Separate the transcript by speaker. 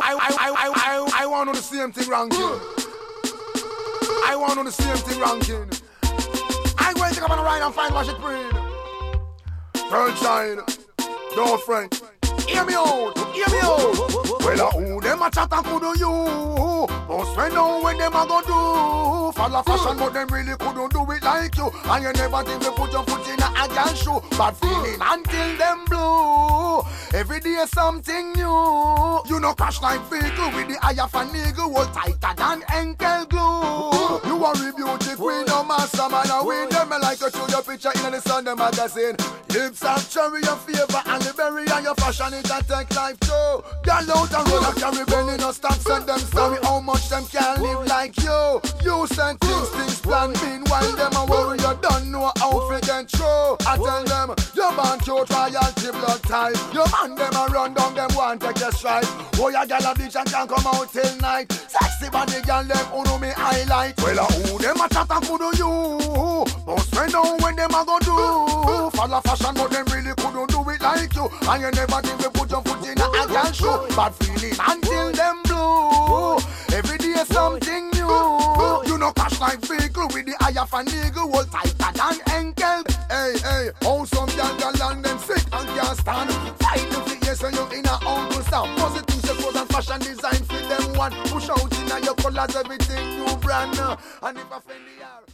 Speaker 1: I want on the same thing ranking. I want on the same thing ranking. I'm going to come on a ride and find wash it green. Girl child, don't friend. Hear me out, hear me out. Well, who them a chat and could you? Most friend know when them a go do. Follow fashion, but them really couldn't do it like you. And you never think to put your foot in a girl shoe. Bad feeling until them blue. Every day something new. You know crash like vehicle with the eye of a nigga. Hold tighter than ankle glue. You are a beauty queen, no master man. I win them like you show your picture in the Sunday magazine. Lips have cherry, your favor and the berry and your fashion. It a take life too. Girl out and roll a carry belly, no stop send them sorry how much them can live like you. You send things plan. Meanwhile them a worry you don't know how to get through. I tell them you born cute royalty blood type. You man them a run down them want take your stride. Oh ya girl a bitch and can't come out till night. Sexy body girl them who know me highlight. Well who them a chat and who do you? Most friend know when them a go do. Follow fashion but them really couldn't do it like you. And you never think to put your foot in a girl shoe. Bad feeling until them blue. Every day something new. You know crash like vehicle with the eye of a nigga. Hold tighter than ankle. Hey, hey, how some young land them sick and can't stand. Fight to fit yes when you in a uncle stop. Positive clothes and fashion design fit them one. Push out in your colors everything new brand. And if I offend the